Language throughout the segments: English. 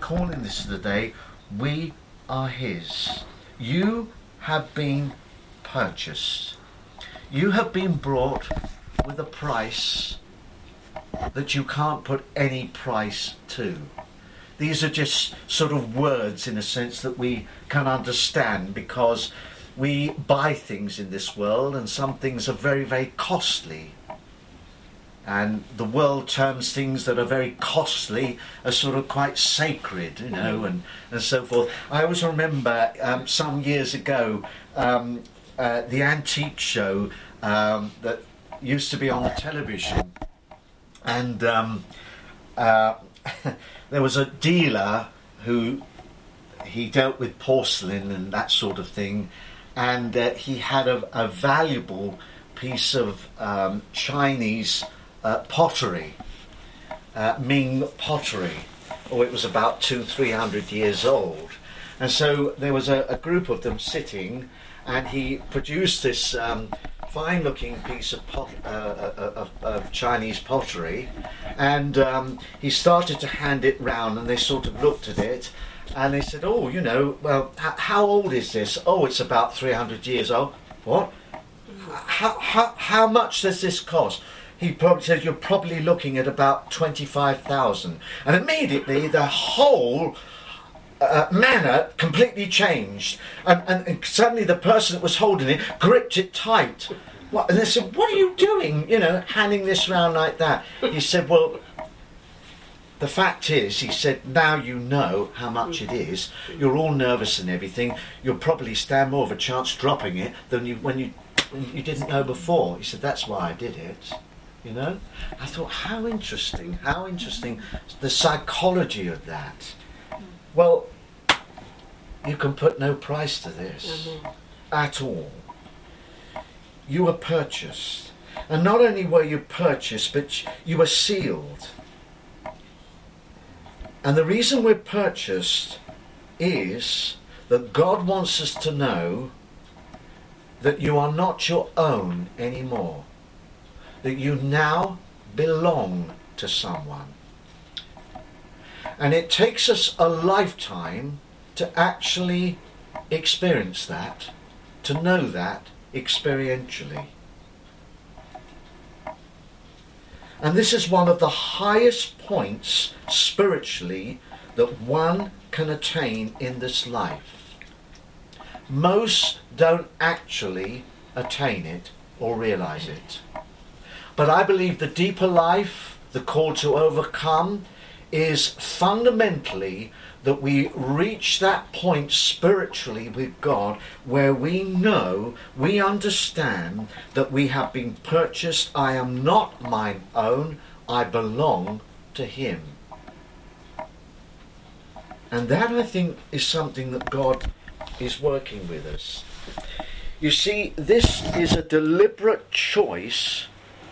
calling this today, we are his. You have been purchased. You have been brought with a price that you can't put any price to. These are just sort of words in a sense that we can understand, because we buy things in this world and some things are very, very costly. And the world terms things that are very costly as sort of quite sacred, you know, and so forth. I always remember some years ago, the antique show that used to be on the television. And there was a dealer who, he dealt with porcelain and that sort of thing. And he had a valuable piece of Chinese pottery, Ming pottery. It was about 200-300 years old. And so there was a group of them sitting, and he produced this fine-looking piece of Chinese pottery, and he started to hand it round, and they sort of looked at it, and they said, "Oh, you know, well, how old is this?" "Oh, it's about 300 years old." "What? How much does this cost?" He probably said, "You're probably looking at about 25,000. And immediately the whole manner completely changed, and suddenly the person that was holding it gripped it tight. And they said, "What are you doing, you know, handing this round like that?" He said, "Well, the fact is," he said, "now you know how much it is. You're all nervous and everything. You'll probably stand more of a chance dropping it than when you didn't know before." He said, "That's why I did it." You know, I thought, how interesting the psychology of that. Well, you can put no price to this at all. You were purchased, and not only were you purchased, but you were sealed. And the reason we're purchased is that God wants us to know that you are not your own anymore, that you now belong to someone. And it takes us a lifetime to actually experience that, to know that experientially. And this is one of the highest points spiritually that one can attain in this life. Most don't actually attain it or realize it. But I believe the deeper life, the call to overcome, is fundamentally that we reach that point spiritually with God where we know, we understand that we have been purchased. I am not mine own, I belong to him. And that, I think, is something that God is working with us. You see, this is a deliberate choice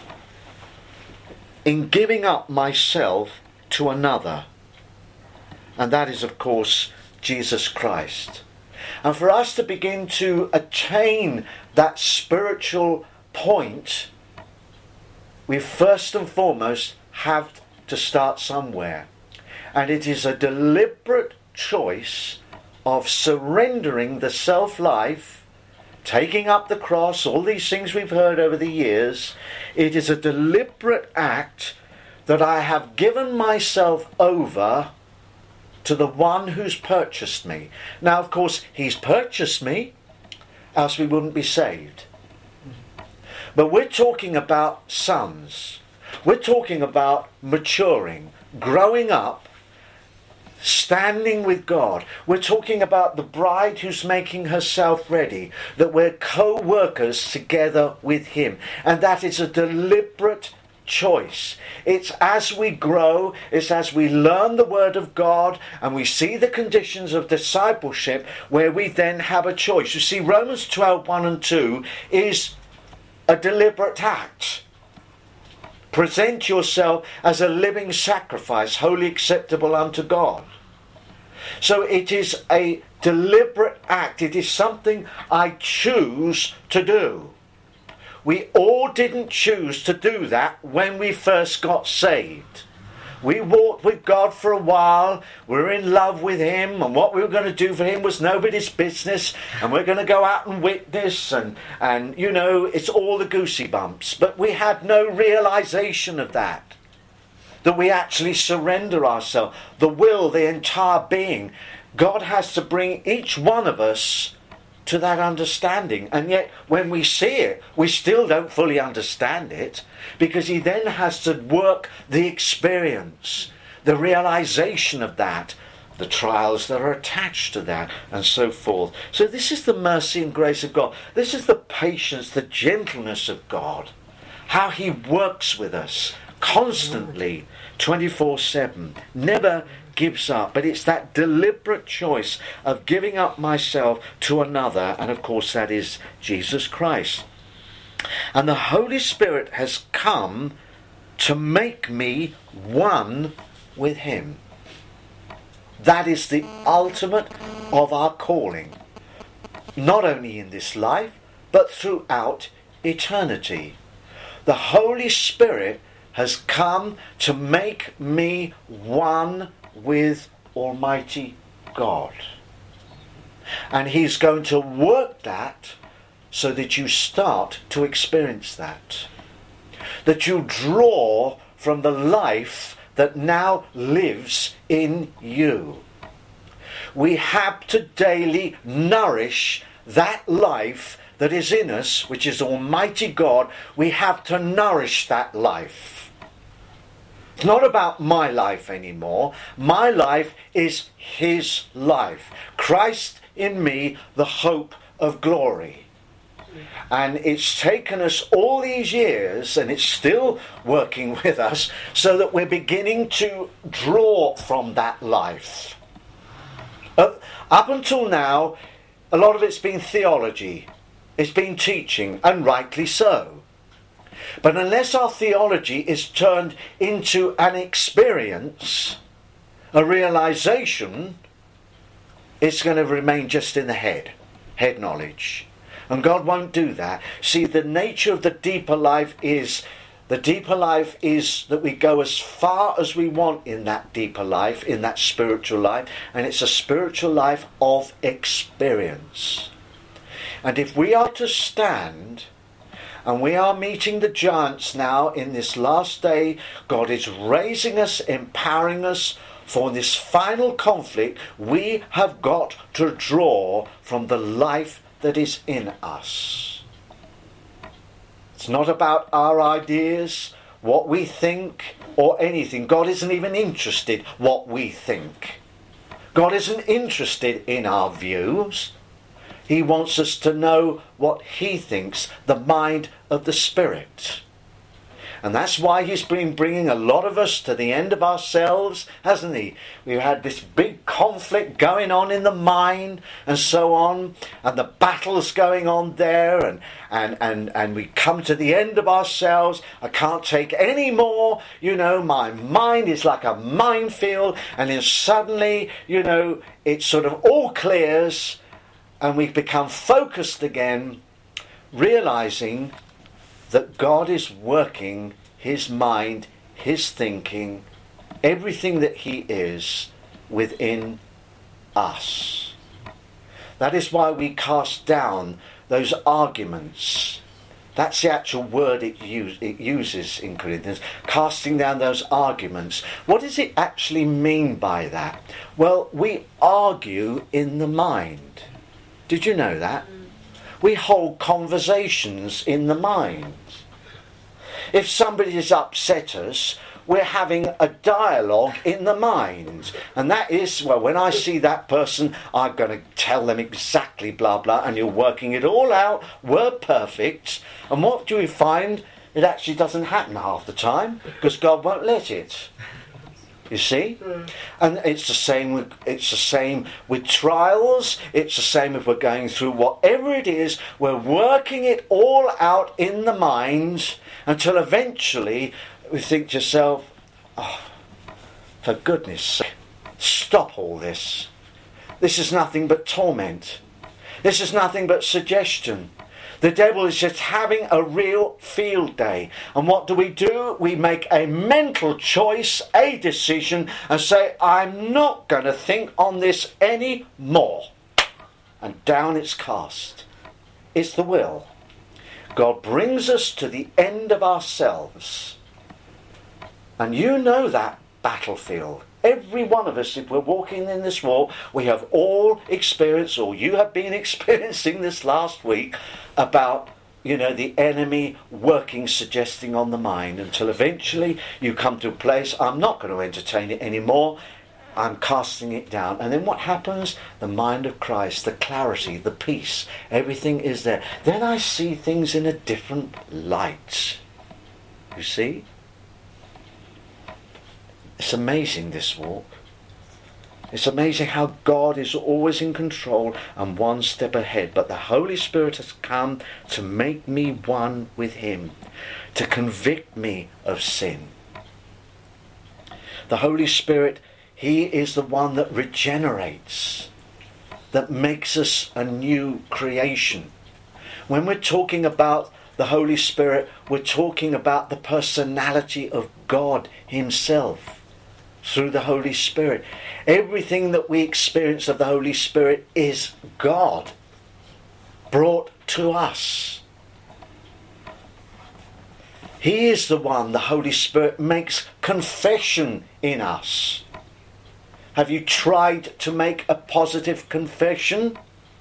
in giving up myself to another. And that is, of course, Jesus Christ. And for us to begin to attain that spiritual point, we first and foremost have to start somewhere. And it is a deliberate choice of surrendering the self-life, taking up the cross, all these things we've heard over the years. It is a deliberate act that I have given myself over to the one who's purchased me. Now, of course, he's purchased me, else we wouldn't be saved. But we're talking about sons. We're talking about maturing, growing up, standing with God. We're talking about the bride who's making herself ready, that we're co-workers together with him. And that is a deliberate choice. It's as we grow, it's as we learn the word of God and we see the conditions of discipleship where we then have a choice. You see, Romans 12:1 and 2 is a deliberate act. Present yourself as a living sacrifice, wholly acceptable unto God. So it is a deliberate act. It is something I choose to do. We all didn't choose to do that when we first got saved. We walked with God for a while. We were in love with him, and what we were going to do for him was nobody's business, and we're going to go out and witness, and you know, it's all the goosey bumps. But we had no realization of that we actually surrender ourselves, the will, the entire being. God has to bring each one of us to that understanding, and yet when we see it, we still don't fully understand it, because he then has to work the experience, the realization of that, the trials that are attached to that, and so forth. So this is the mercy and grace of God. This is the patience, the gentleness of God, how he works with us constantly, 24/7, never gives up. But it's that deliberate choice of giving up myself to another, and of course that is Jesus Christ. And the Holy Spirit has come to make me one with him. That is the ultimate of our calling, not only in this life but throughout eternity. The Holy Spirit has come to make me one with Almighty God. And he's going to work that so that you start to experience that. That you draw from the life that now lives in you. We have to daily nourish that life that is in us, which is Almighty God. We have to nourish that life. It's not about my life anymore. My life is his life. Christ in me, the hope of glory. And it's taken us all these years, and it's still working with us, so that we're beginning to draw from that life. Up until now, a lot of it's been theology. It's been teaching, and rightly so. But unless our theology is turned into an experience, a realization, it's going to remain just in the head knowledge. And God won't do that. See, the nature of the deeper life is that we go as far as we want in that deeper life, in that spiritual life, and it's a spiritual life of experience. And if we are to stand, and we are meeting the giants now in this last day, God is raising us, empowering us for this final conflict. We have got to draw from the life that is in us. It's not about our ideas, what we think, or anything. God isn't even interested what we think. God isn't interested in our views. He wants us to know what he thinks, the mind of the Spirit. And that's why he's been bringing a lot of us to the end of ourselves, hasn't he? We've had this big conflict going on in the mind and so on, and the battles going on there, and we come to the end of ourselves. I can't take any more, my mind is like a minefield, and then suddenly, it sort of all clears, and we become focused again, realizing that God is working his mind, his thinking, everything that he is within us. That is why we cast down those arguments. That's the actual word it uses in Corinthians, casting down those arguments. What does it actually mean by that? Well, we argue in the mind. Did you know that? We hold conversations in the mind. If somebody has upset us, we're having a dialogue in the mind. And that is, when I see that person, I'm going to tell them exactly blah, blah, and you're working it all out. We're perfect. And what do we find? It actually doesn't happen half the time, because God won't let it. You see? And it's the same with trials. It's the same if we're going through whatever it is. We're working it all out in the mind until eventually we think to yourself, oh, for goodness sake, stop all this. This is nothing but torment. This is nothing but suggestion. The devil is just having a real field day. And what do? We make a mental choice, a decision, and say, I'm not going to think on this any more. And down it's cast. It's the will. God brings us to the end of ourselves. And you know that battlefield. Every one of us, if we're walking in this walk, we have all experienced, or you have been experiencing this last week, about, the enemy working, suggesting on the mind, until eventually you come to a place, I'm not going to entertain it anymore, I'm casting it down. And then what happens? The mind of Christ, the clarity, the peace, everything is there. Then I see things in a different light. You see? It's amazing, this walk. It's amazing how God is always in control and one step ahead. But the Holy Spirit has come to make me one with Him, to convict me of sin. The Holy Spirit, He is the one that regenerates, that makes us a new creation. When we're talking about the Holy Spirit, we're talking about the personality of God Himself through the Holy Spirit. Everything that we experience of the Holy Spirit is God brought to us. He is the one, the Holy Spirit, makes confession in us. Have you tried to make a positive confession?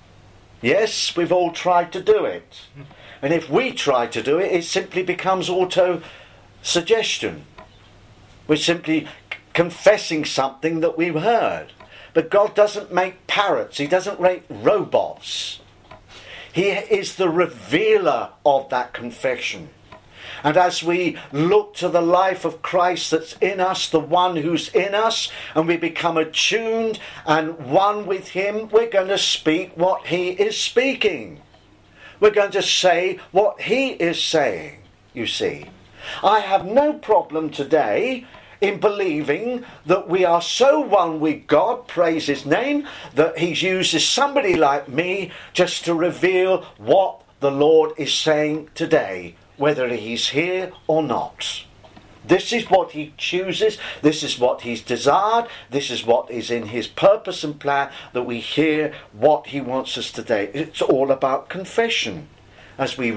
Yes, we've all tried to do it. And if we try to do it, it simply becomes auto-suggestion. We're simply confessing something that we've heard. But God doesn't make parrots. He doesn't make robots. He is the revealer of that confession. And as we look to the life of Christ that's in us, the one who's in us, and we become attuned and one with Him, we're going to speak what He is speaking. We're going to say what He is saying, you see. I have no problem today in believing that we are so one with God, praise His name, that He uses somebody like me just to reveal what the Lord is saying today, whether He's here or not. This is what He chooses, this is what He's desired, this is what is in His purpose and plan, that we hear what He wants us today. It's all about confession, as we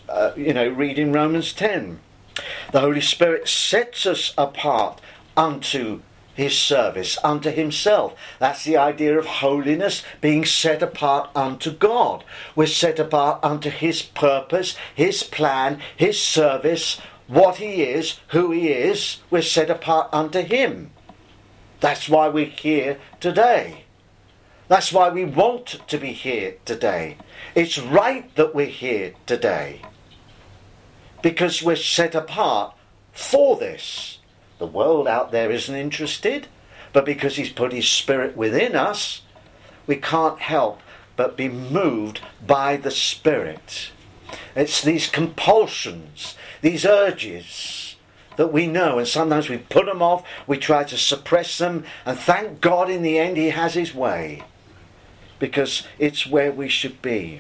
read in Romans 10. The Holy Spirit sets us apart unto His service, unto Himself. That's the idea of holiness, being set apart unto God. We're set apart unto His purpose, His plan, His service, what He is, who He is. We're set apart unto Him. That's why we're here today. That's why we want to be here today. It's right that we're here today, because we're set apart for this. The world out there isn't interested, but because He's put His Spirit within us, we can't help but be moved by the Spirit. It's these compulsions, these urges that we know, and sometimes we put them off, we try to suppress them, and thank God in the end He has His way, because it's where we should be.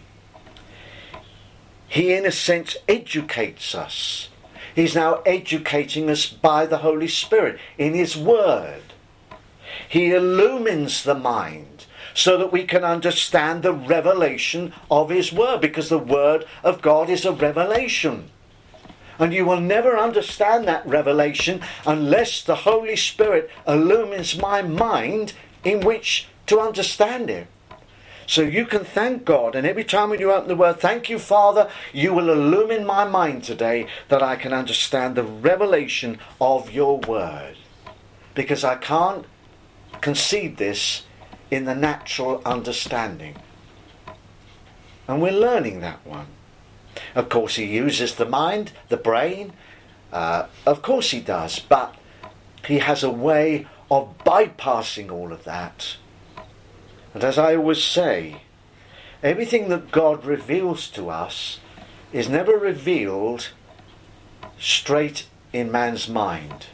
He, in a sense, educates us. He's now educating us by the Holy Spirit in His Word. He illumines the mind so that we can understand the revelation of His Word, because the Word of God is a revelation. And you will never understand that revelation unless the Holy Spirit illumines my mind in which to understand it. So you can thank God, and every time when you open the Word, thank you, Father, you will illumine my mind today that I can understand the revelation of your Word. Because I can't concede this in the natural understanding. And we're learning that one. Of course, He uses the mind, the brain. Of course He does. But He has a way of bypassing all of that. And as I always say, everything that God reveals to us is never revealed straight in man's mind.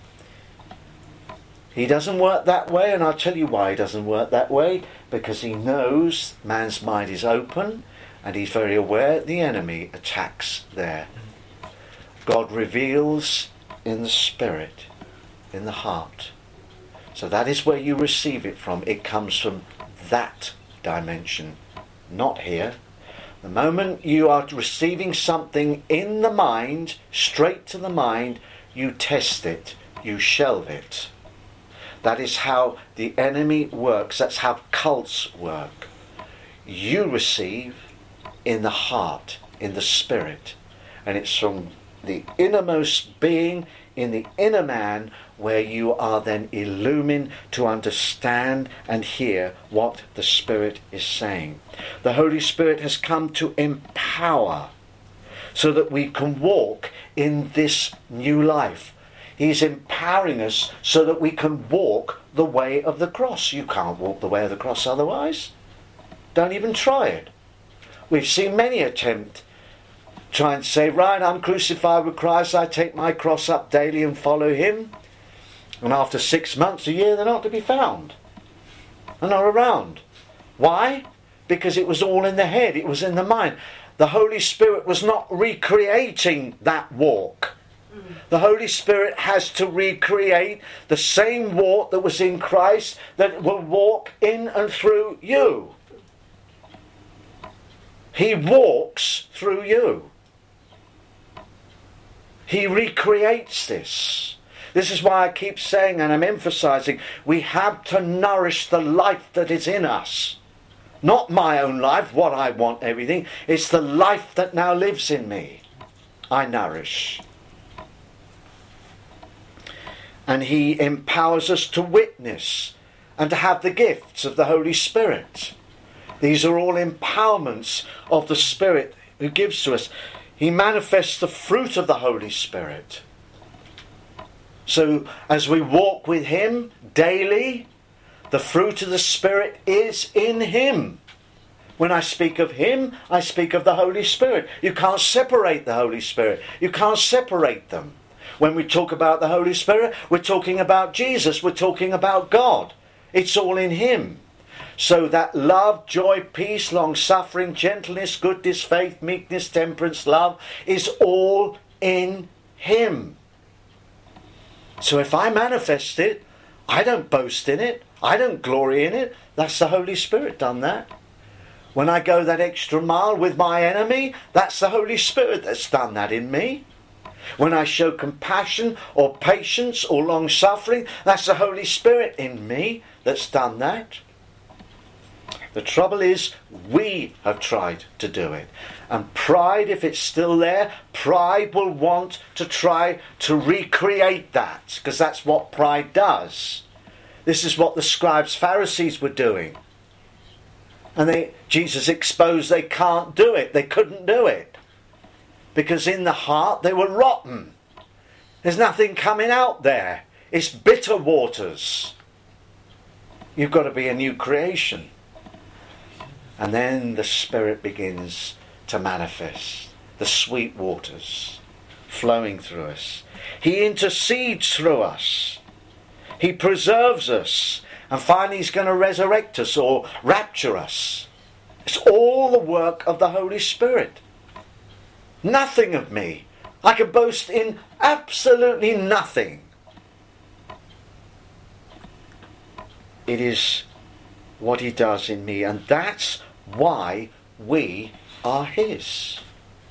He doesn't work that way, and I'll tell you why He doesn't work that way. Because He knows man's mind is open, And he's very aware the enemy attacks there. God reveals in the spirit, in the heart. So that is where you receive it from. It comes from that dimension, not here. The moment you are receiving something in the mind, straight to the mind, you test it, you shelve it. That is how the enemy works. That's how cults work. You receive in the heart, in the spirit. And it's from the innermost being, in the inner man, where you are then illumined to understand and hear what the Spirit is saying. The Holy Spirit has come to empower so that we can walk in this new life. He's empowering us so that we can walk the way of the cross. You can't walk the way of the cross otherwise. Don't even try it. We've seen many attempt try and say, right, I'm crucified with Christ, I take my cross up daily and follow him. And after 6 months, a year, they're not to be found. They're not around. Why? Because it was all in the head, it was in the mind. The Holy Spirit was not recreating that walk. The Holy Spirit has to recreate the same walk that was in Christ, that will walk in and through you. He walks through you. He recreates this. This is why I keep saying, and I'm emphasizing, we have to nourish the life that is in us. Not my own life, what I want, everything. It's the life that now lives in me. I nourish. And he empowers us to witness and to have the gifts of the Holy Spirit. These are all empowerments of the Spirit who gives to us. He manifests the fruit of the Holy Spirit. So as we walk with him daily, the fruit of the Spirit is in him. When I speak of him, I speak of the Holy Spirit. You can't separate the Holy Spirit. You can't separate them. When we talk about the Holy Spirit, we're talking about Jesus. We're talking about God. It's all in him. So that love, joy, peace, long-suffering, gentleness, goodness, faith, meekness, temperance, love is all in him. So if I manifest it, I don't boast in it. I don't glory in it. That's the Holy Spirit done that. When I go that extra mile with my enemy, that's the Holy Spirit that's done that in me. When I show compassion or patience or long-suffering, that's the Holy Spirit in me that's done that. The trouble is, we have tried to do it. And pride, if it's still there, pride will want to try to recreate that, because that's what pride does. This is what the scribes, Pharisees were doing. And Jesus exposed they can't do it. They couldn't do it. Because in the heart they were rotten. There's nothing coming out there. It's bitter waters. You've got to be a new creation. And then the Spirit begins to manifest. The sweet waters flowing through us. He intercedes through us. He preserves us. And finally he's going to resurrect us or rapture us. It's all the work of the Holy Spirit. Nothing of me. I can boast in absolutely nothing. It is what he does in me, and that's why we are his.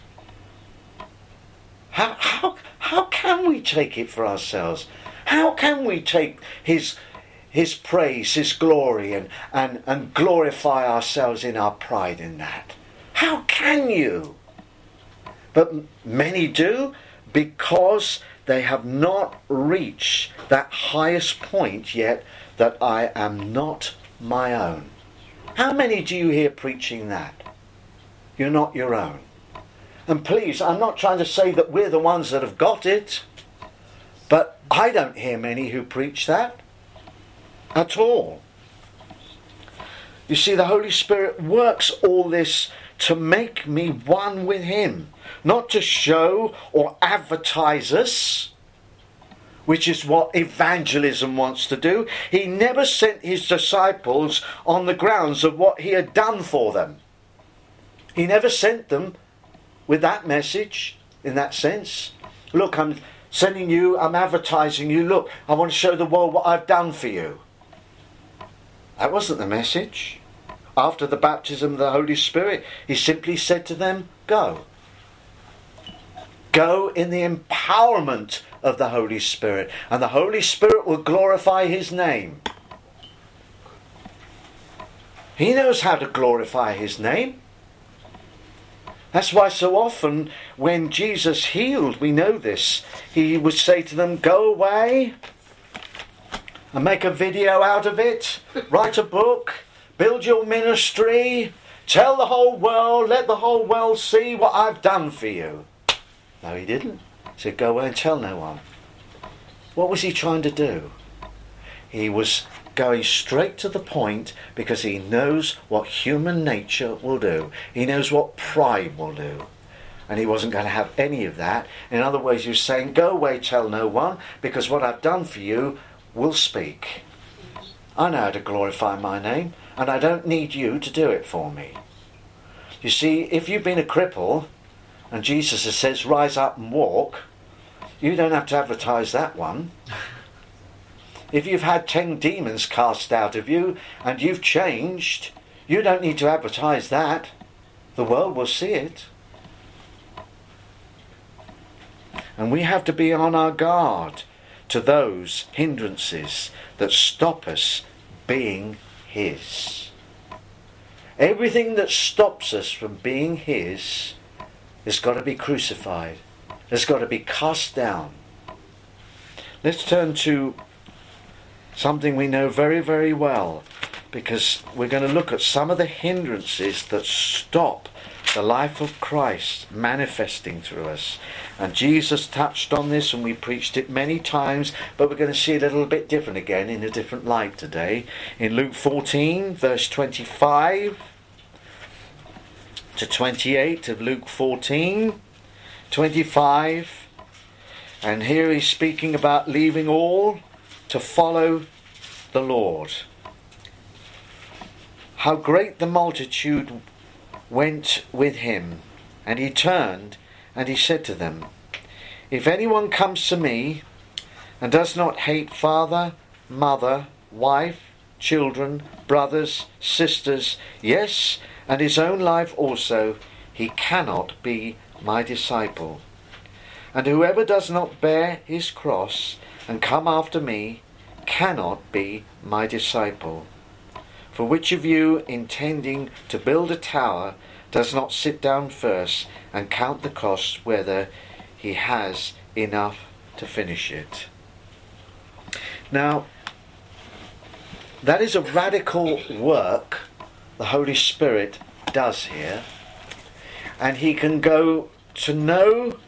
How can we take it for ourselves? How can we take his praise, his glory, and glorify ourselves in our pride in that? How can you? But many do, because they have not reached that highest point yet, that I am not my own. How many do you hear preaching that? You're not your own. And please, I'm not trying to say that we're the ones that have got it, but I don't hear many who preach that at all. You see, the Holy Spirit works all this to make me one with him, not to show or advertise us, which is what evangelism wants to do. He never sent his disciples on the grounds of what he had done for them. He never sent them with that message, in that sense. Look, I'm sending you, I'm advertising you, look, I want to show the world what I've done for you. That wasn't the message. After the baptism of the Holy Spirit, he simply said to them, go. Go in the empowerment of the Holy Spirit, and the Holy Spirit will glorify his name. He knows how to glorify his name. That's why so often when Jesus healed, we know this, he would say to them, go away and make a video out of it, write a book, build your ministry, tell the whole world, let the whole world see what I've done for you. No, he didn't. He said, go away and tell no one. What was he trying to do? He was going straight to the point because he knows what human nature will do. He knows what pride will do. And he wasn't going to have any of that. In other words, he was saying, go away, tell no one, because what I've done for you will speak. I know how to glorify my name, and I don't need you to do it for me. You see, if you've been a cripple, and Jesus says, rise up and walk, you don't have to advertise that one. If you've had 10 demons cast out of you and you've changed, you don't need to advertise that. The world will see it. And we have to be on our guard to those hindrances that stop us being his. Everything that stops us from being his has got to be crucified. Has got to be cast down. Let's turn to something we know very, very well, because we're going to look at some of the hindrances that stop the life of Christ manifesting through us. And Jesus touched on this, and we preached it many times, but we're going to see it a little bit different again, in a different light today. In Luke 14, verse 25 to 28 of Luke 14, 25, and here he's speaking about leaving all to follow the Lord. How great the multitude went with him, and he turned and he said to them, if anyone comes to me and does not hate father, mother, wife, children, brothers, sisters, yes, and his own life also, he cannot be my disciple. And whoever does not bear his cross and come after me cannot be my disciple. For which of you, intending to build a tower, does not sit down first and count the cost whether he has enough to finish it? Now, that is a radical work the Holy Spirit does here, and he can go to no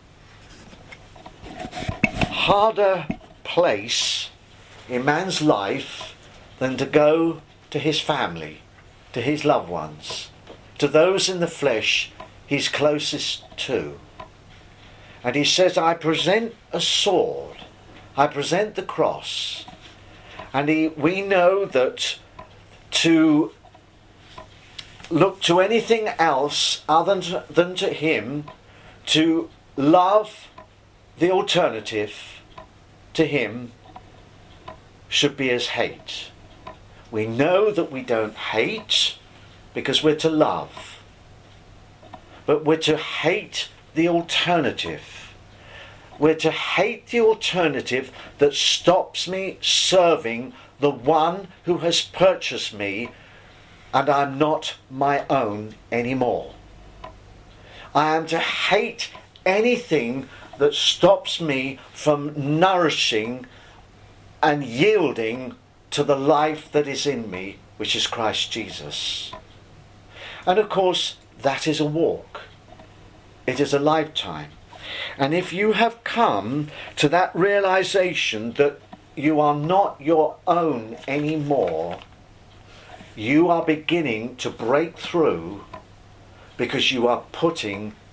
harder place in man's life than to go to his family, to his loved ones, to those in the flesh he's closest to. And he says, I present a sword, I present the cross. And we know that to look to anything else other than to him, to love the alternative to him, should be as hate. We know that we don't hate because we're to love, but we're to hate the alternative. We're to hate the alternative that stops me serving the one who has purchased me, and I'm not my own anymore. I am to hate anything that stops me from nourishing and yielding to the life that is in me, which is Christ Jesus. And of course, that is a walk. It is a lifetime. And if you have come to that realization that you are not your own anymore, you are beginning to break through, because you are putting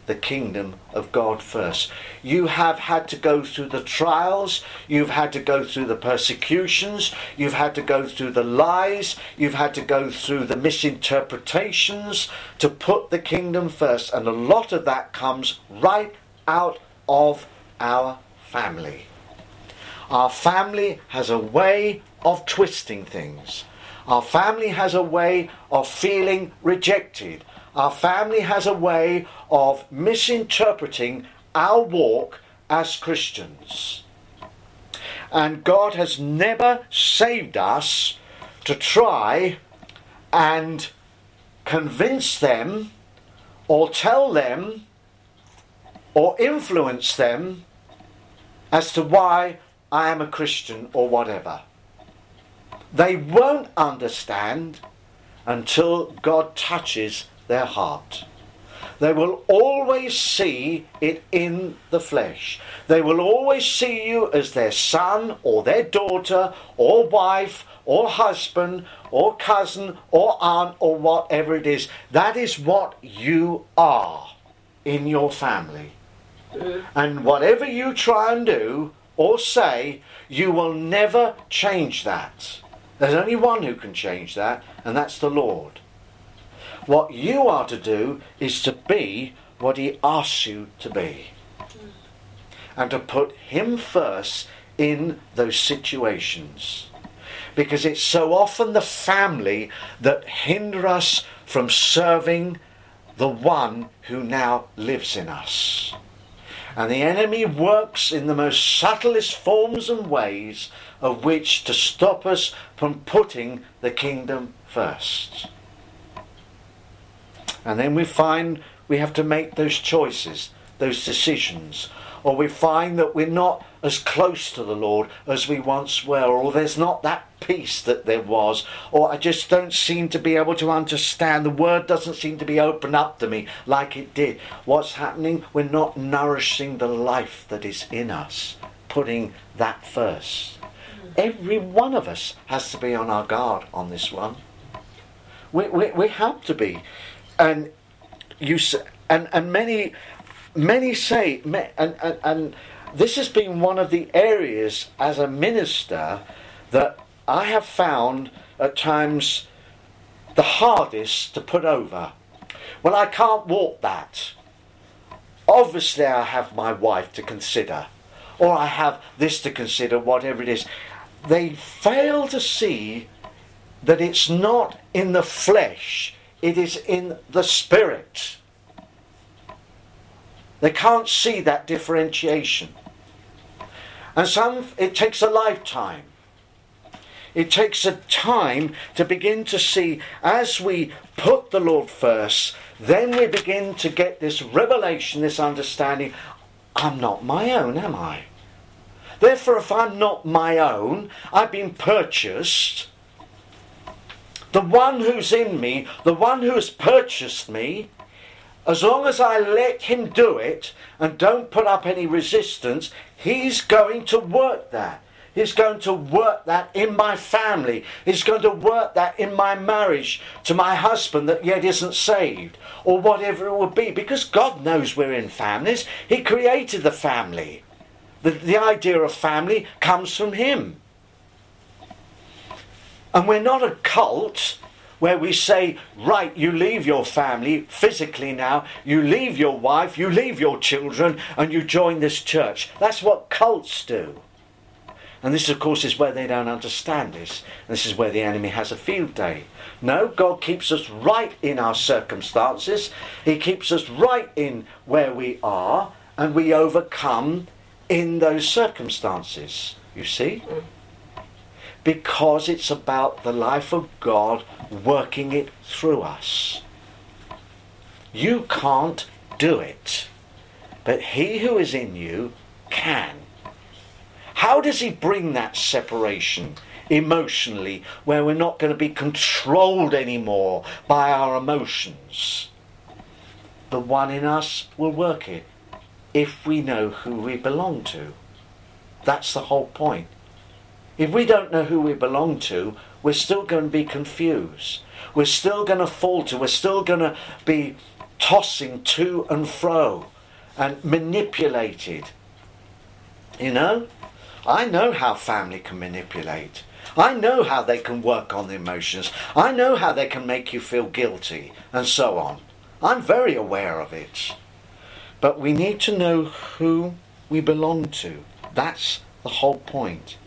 the kingdom of God first. You have had to go through the trials, you've had to go through the persecutions, you've had to go through the lies, you've had to go through the misinterpretations to put the kingdom first. And a lot of that comes right out of our family. Our family has a way of twisting things. Our family has a way of feeling rejected. Our family has a way of misinterpreting our walk as Christians. And God has never saved us to try and convince them or tell them or influence them as to why I am a Christian or whatever. They won't understand until God touches their heart. They will always see it in the flesh. They will always see you as their son or their daughter or wife or husband or cousin or aunt or whatever it is. That is what you are in your family. And whatever you try and do or say, you will never change that. There's only one who can change that, and that's the Lord. What you are to do is to be what He asks you to be. And to put Him first in those situations. Because it's so often the family that hinder us from serving the one who now lives in us. And the enemy works in the most subtlest forms and ways of which to stop us from putting the kingdom first. And then we find we have to make those choices, those decisions. Or we find that we're not as close to the Lord as we once were. Or there's not that peace that there was. Or I just don't seem to be able to understand. The word doesn't seem to be opened up to me like it did. What's happening? We're not nourishing the life that is in us. Putting that first. Every one of us has to be on our guard on this one. We have to be. And many say, and this has been one of the areas as a minister that I have found at times the hardest to put over. Well, I can't walk that. Obviously I have my wife to consider, or I have this to consider, whatever it is. They fail to see that it's not in the flesh, it is in the spirit. They can't see that differentiation. And it takes a lifetime. It takes a time to begin to see, as we put the Lord first, then we begin to get this revelation, this understanding, I'm not my own, am I? Therefore, if I'm not my own, I've been purchased. The one who's in me, the one who has purchased me, as long as I let Him do it and don't put up any resistance, He's going to work that. He's going to work that in my family. He's going to work that in my marriage to my husband that yet isn't saved. Or whatever it will be. Because God knows we're in families. He created the family. The idea of family comes from Him. And we're not a cult where we say, right, you leave your family physically now, you leave your wife, you leave your children, and you join this church. That's what cults do. And this, of course, is where they don't understand this. This is where the enemy has a field day. No, God keeps us right in our circumstances. He keeps us right in where we are, and we overcome in those circumstances, you see? Because it's about the life of God working it through us. You can't do it, but He who is in you can. How does He bring that separation emotionally, where we're not going to be controlled anymore by our emotions? The one in us will work it if we know who we belong to. That's the whole point. If we don't know who we belong to, we're still going to be confused. We're still going to falter. We're still going to be tossing to and fro and manipulated. You know? I know how family can manipulate. I know how they can work on the emotions. I know how they can make you feel guilty and so on. I'm very aware of it. But we need to know who we belong to. That's the whole point.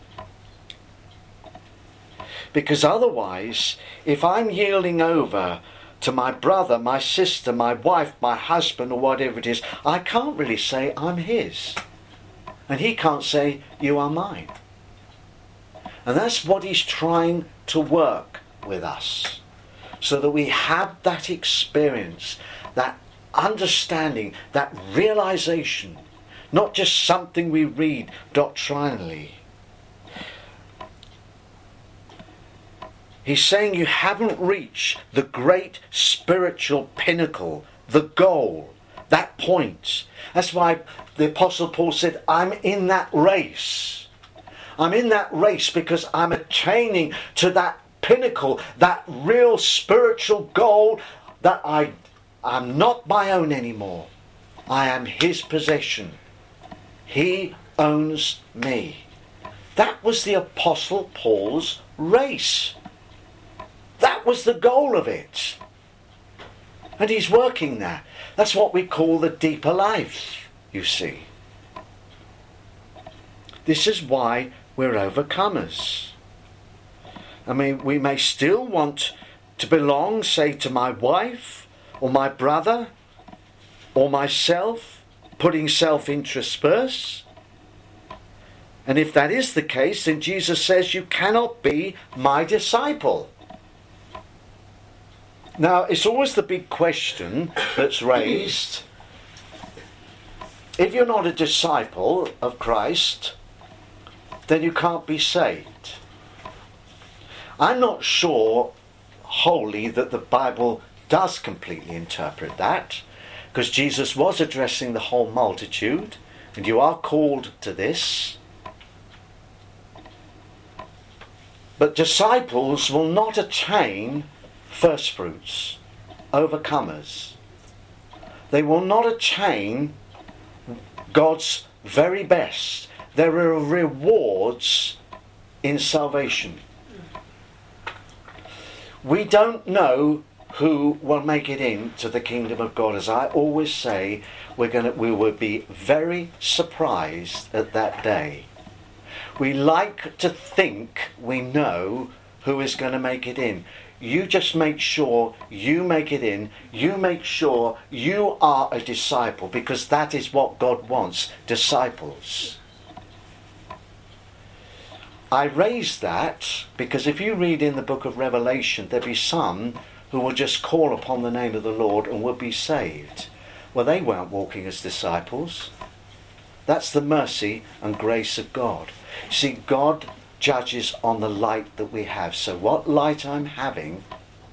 Because otherwise, if I'm yielding over to my brother, my sister, my wife, my husband, or whatever it is, I can't really say I'm his. And he can't say, you are mine. And that's what he's trying to work with us. So that we have that experience, that understanding, that realization. Not just something we read doctrinally. He's saying you haven't reached the great spiritual pinnacle, the goal, that point. That's why the Apostle Paul said, I'm in that race. I'm in that race because I'm attaining to that pinnacle, that real spiritual goal, that I'm not my own anymore. I am his possession. He owns me. That was the Apostle Paul's race. That was the goal of it. And he's working there. That's what we call the deeper life, you see. This is why we're overcomers. I mean, we may still want to belong, say, to my wife, or my brother, or myself, putting self-interest first. And if that is the case, then Jesus says you cannot be my disciple. Now, it's always the big question that's raised. If you're not a disciple of Christ, then you can't be saved. I'm not sure wholly that the Bible does completely interpret that, because Jesus was addressing the whole multitude, and you are called to this. But disciples will not attain first fruits, overcomers. They will not attain God's very best. There are rewards in salvation. We don't know who will make it into the kingdom of God. As I always say, we will be very surprised at that day. We like to think we know who is going to make it in. You just make sure you make it in. You make sure you are a disciple, because that is what God wants, disciples. I raise that because if you read in the book of Revelation, there'll be some who will just call upon the name of the Lord and will be saved. Well, they weren't walking as disciples. That's the mercy and grace of God. See, God judges on the light that we have. So what light I'm having,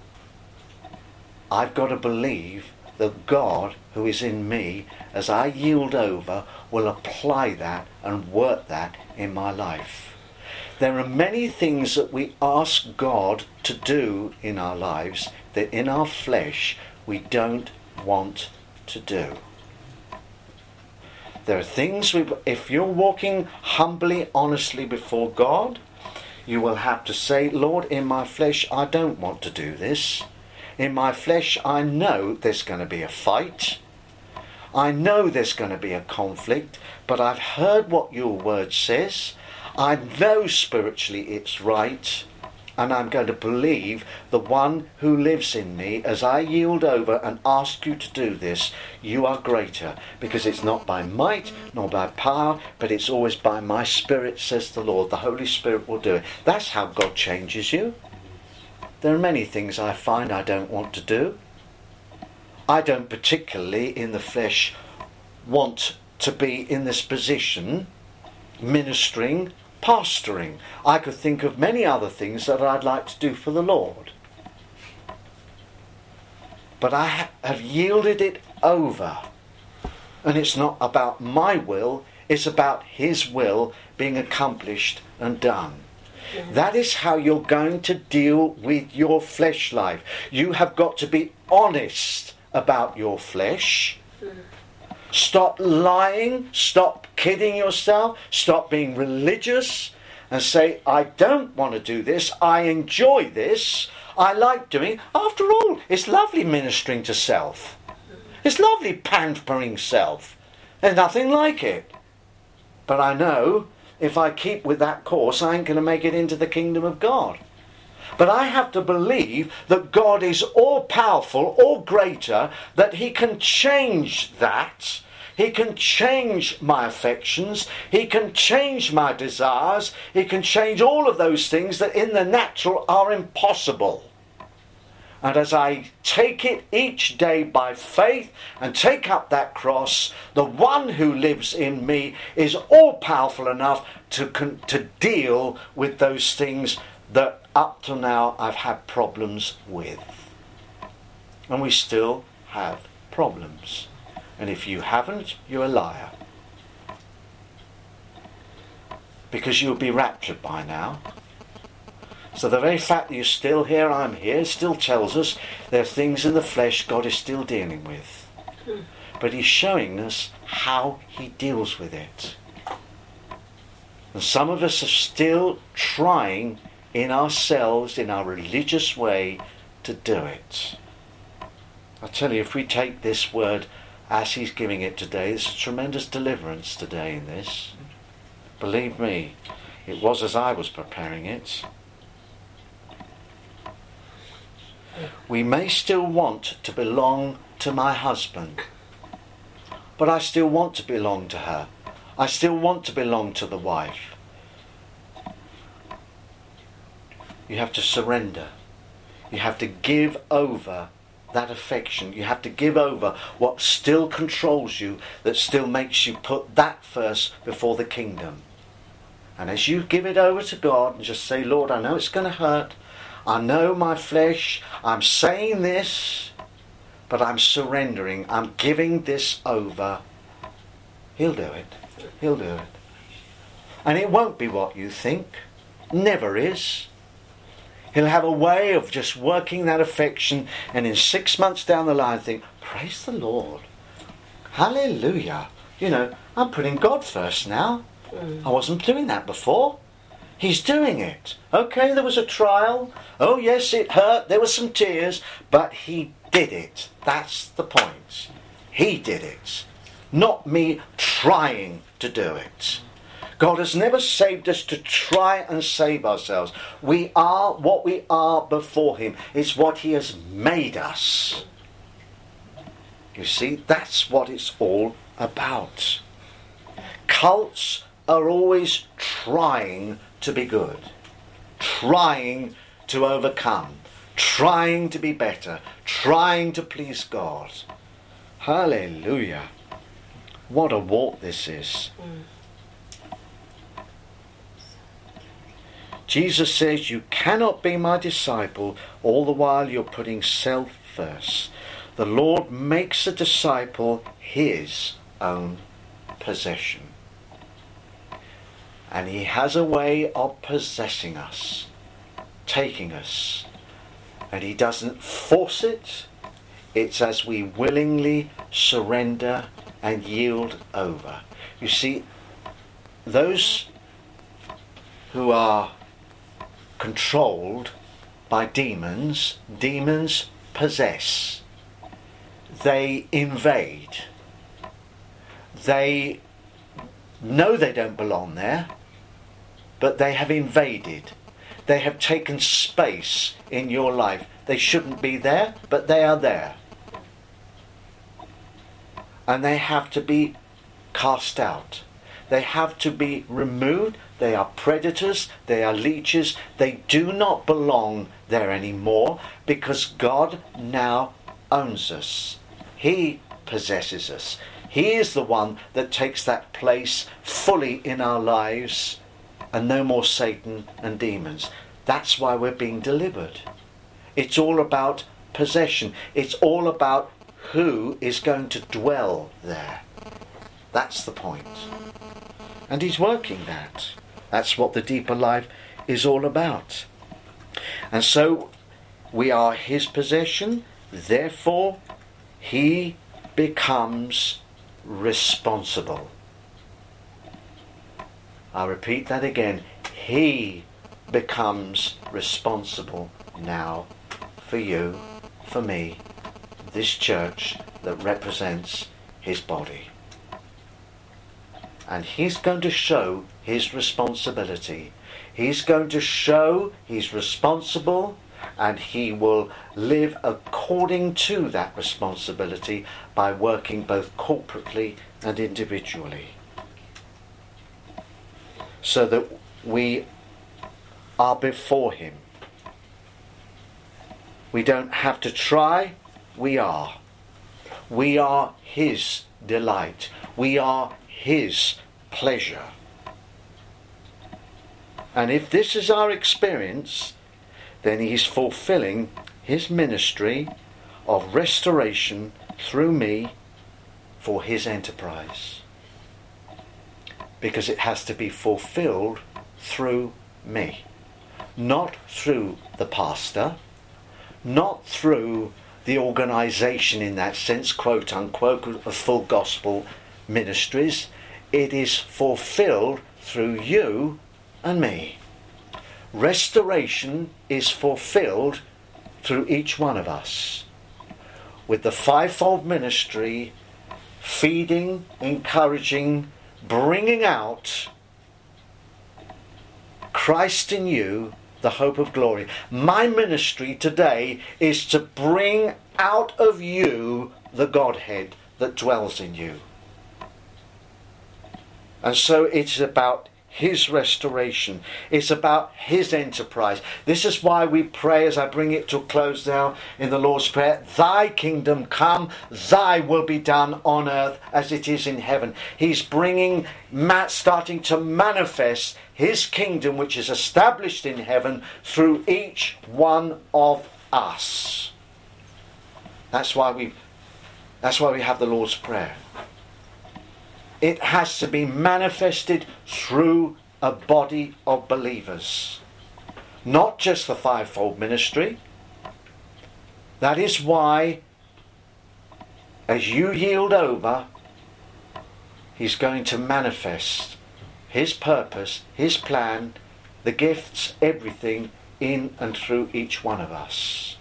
I've got to believe that God, who is in me, as I yield over, will apply that and work that in my life. There are many things that we ask God to do in our lives that in our flesh we don't want to do. There are things, if you're walking humbly, honestly before God, you will have to say, Lord, in my flesh I don't want to do this. In my flesh I know there's going to be a fight. I know there's going to be a conflict, but I've heard what your word says. I know spiritually it's right, and I'm going to believe the one who lives in me. As I yield over and ask you to do this, you are greater, because it's not by might nor by power, but it's always by my Spirit, says the Lord. The Holy Spirit will do it. That's how God changes you. There are many things I find I don't want to do. I don't particularly in the flesh want to be in this position, ministering, pastoring. I could think of many other things that I'd like to do for the Lord. But I have yielded it over. And it's not about my will, it's about His will being accomplished and done. That is how you're going to deal with your flesh life. You have got to be honest about your flesh. Stop lying, stop kidding yourself, stop being religious and say, I don't want to do this, I enjoy this, I like doing it. After all, it's lovely ministering to self. It's lovely pampering self. There's nothing like it. But I know if I keep with that course, I ain't going to make it into the kingdom of God. But I have to believe that God is all powerful, all greater, that he can change that. He can change my affections. He can change my desires. He can change all of those things that in the natural are impossible. And as I take it each day by faith and take up that cross, the one who lives in me is all powerful enough to deal with those things that up to now I've had problems with. And we still have problems. And if you haven't, you're a liar. Because you'll be raptured by now. So the very fact that you're still here, I'm here, still tells us there are things in the flesh God is still dealing with. But he's showing us how he deals with it. And some of us are still trying in ourselves, in our religious way, to do it. I tell you, if we take this word as he's giving it today, there's a tremendous deliverance today in this. Believe me, it was as I was preparing it. We may still want to belong to my husband, but I still want to belong to her. I still want to belong to the wife. You have to surrender. You have to give over that affection. You have to give over what still controls you, that still makes you put that first before the kingdom. And as you give it over to God and just say, Lord, I know it's going to hurt. I know my flesh. I'm saying this, but I'm surrendering. I'm giving this over. He'll do it. He'll do it. And it won't be what you think. Never is. He'll have a way of just working that affection, and in 6 months down the line think, praise the Lord. Hallelujah. You know, I'm putting God first now. I wasn't doing that before. He's doing it. Okay, there was a trial. Oh yes, it hurt. There were some tears. But he did it. That's the point. He did it. Not me trying to do it. God has never saved us to try and save ourselves. We are what we are before him. It's what he has made us. You see, that's what it's all about. Cults are always trying to be good, trying to overcome, trying to be better, trying to please God. Hallelujah. What a walk this is. Jesus says you cannot be my disciple all the while you're putting self first. The Lord makes a disciple his own possession. And he has a way of possessing us, taking us. And he doesn't force it. It's as we willingly surrender and yield over. You see, those who are controlled by demons, demons possess. They invade. They know they don't belong there, but they have invaded. They have taken space in your life. They shouldn't be there, but they are there. And they have to be cast out. They have to be removed. They are predators. They are leeches. They do not belong there anymore because God now owns us. He possesses us. He is the one that takes that place fully in our lives, and no more Satan and demons. That's why we're being delivered. It's all about possession. It's all about who is going to dwell there. That's the point. And he's working that. That's what the deeper life is all about. And so we are his possession, therefore he becomes responsible. I'll repeat that again. He becomes responsible now for you, for me, this church that represents his body. And he's going to show his responsibility. He's going to show he's responsible, and he will live according to that responsibility by working both corporately and individually. So that we are before him. We don't have to try, we are. We are his delight. We are his pleasure. And if this is our experience, then he's fulfilling his ministry of restoration through me for his enterprise. Because it has to be fulfilled through me. Not through the pastor, not through the organisation in that sense, quote unquote, of full gospel ministries. It is fulfilled through you and me. Restoration is fulfilled through each one of us, with the fivefold ministry feeding, encouraging, bringing out Christ in you, the hope of glory. My ministry today is to bring out of you the Godhead that dwells in you. And so it's about his restoration. It's about his enterprise. This is why we pray, as I bring it to a close now in the Lord's Prayer, thy kingdom come, thy will be done on earth as it is in heaven. He's bringing, starting to manifest his kingdom, which is established in heaven, through each one of us. That's why we have the Lord's Prayer. It has to be manifested through a body of believers. Not just the fivefold ministry. That is why, as you yield over, he's going to manifest his purpose, his plan, the gifts, everything in and through each one of us.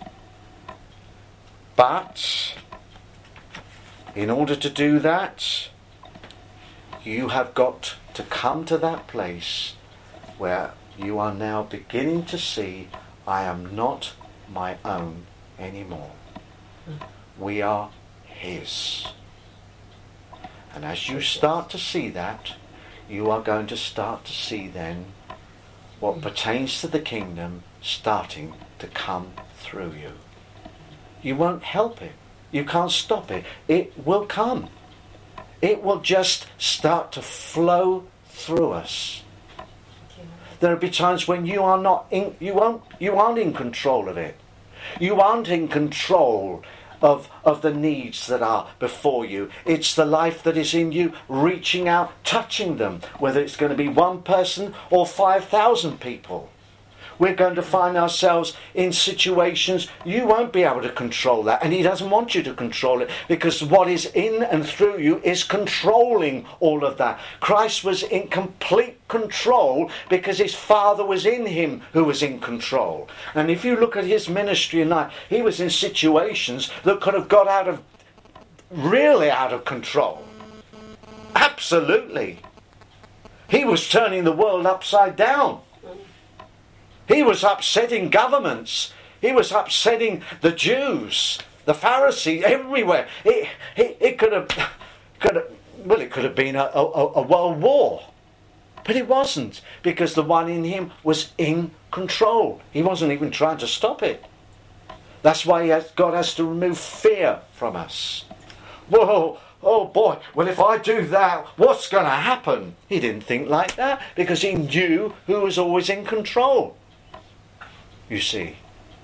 But in order to do that, you have got to come to that place where you are now beginning to see, I am not my own anymore. We are his. And as you start to see that, you are going to start to see then what pertains to the kingdom starting to come through you. You won't help it. You can't stop it. It will come. It will just start to flow through us. There'll be times when you are not in, you aren't in control of it. You aren't in control of the needs that are before you. It's the life that is in you reaching out, touching them, whether it's going to be one person or 5,000 people. We're going to find ourselves in situations you won't be able to control that, and he doesn't want you to control it, because what is in and through you is controlling all of that. Christ was in complete control because his Father was in him who was in control. And if you look at his ministry and life, he was in situations that could have got really out of control. Absolutely. He was turning the world upside down. He was upsetting governments. He was upsetting the Jews, the Pharisees, everywhere. It could have been a world war. But it wasn't, because the one in him was in control. He wasn't even trying to stop it. That's why God has to remove fear from us. Whoa, oh boy, well, if I do that, what's going to happen? He didn't think like that, because he knew who was always in control. You see.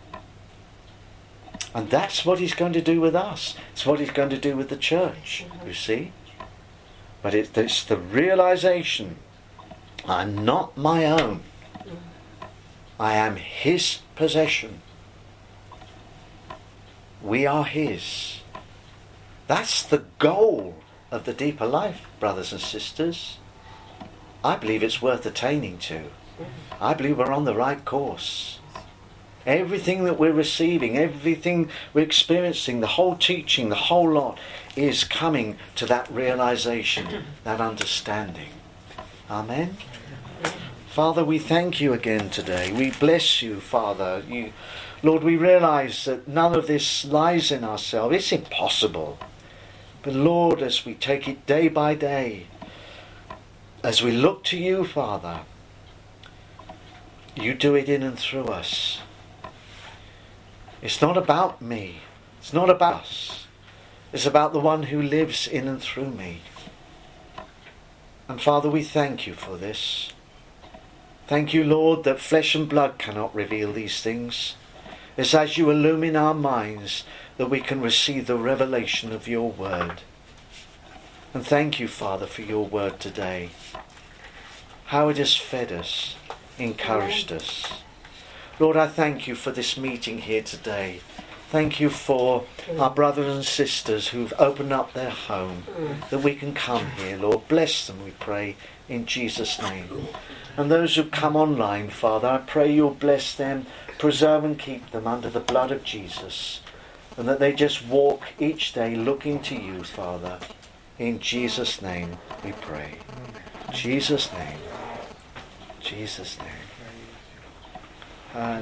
And that's what he's going to do with us. It's what he's going to do with the church, you see. But it's the realization, I'm not my own. I am his possession. We are his. That's the goal of the deeper life, brothers and sisters. I believe it's worth attaining to. I believe we're on the right course. Everything that we're receiving, everything we're experiencing, the whole teaching, the whole lot is coming to that realization, that understanding. Amen. Father, we thank you again today. We bless you, Father. Lord, we realize that none of this lies in ourselves. It's impossible. But Lord, as we take it day by day, as we look to you, Father, you do it in and through us. It's not about me. It's not about us. It's about the one who lives in and through me. And Father, we thank you for this. Thank you, Lord, that flesh and blood cannot reveal these things. It's as you illumine our minds that we can receive the revelation of your word. And thank you, Father, for your word today. How it has fed us, encouraged us. Lord, I thank you for this meeting here today. Thank you for our brothers and sisters who've opened up their home, that we can come here. Lord, bless them, we pray, in Jesus' name. And those who come online, Father, I pray you'll bless them, preserve and keep them under the blood of Jesus, and that they just walk each day looking to you, Father. In Jesus' name we pray. Jesus' name. Jesus' name.